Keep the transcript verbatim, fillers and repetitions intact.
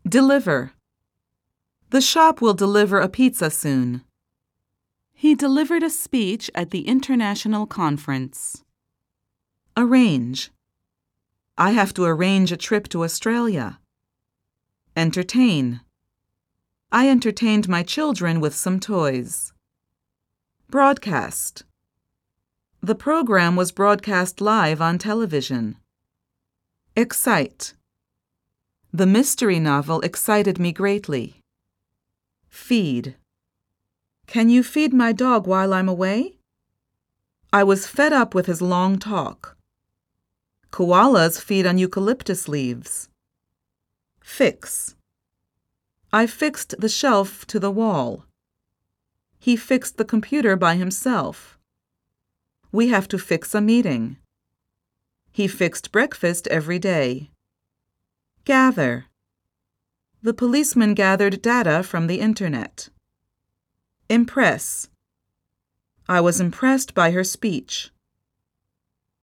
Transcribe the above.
Deliver. The shop will deliver a pizza soon. He delivered a speech at the international conference. Arrange. I have to arrange a trip to Australia. Entertain. I entertained my children with some toys. Broadcast. The program was broadcast live on television. Excite. The mystery novel excited me greatly. Feed. Can you feed my dog while I'm away? I was fed up with his long talk. Koalas feed on eucalyptus leaves. Fix. I fixed the shelf to the wall. He fixed the computer by himself. We have to fix a meeting. He fixed breakfast every day. Gather. The policeman gathered data from the internet. Impress. I was impressed by her speech.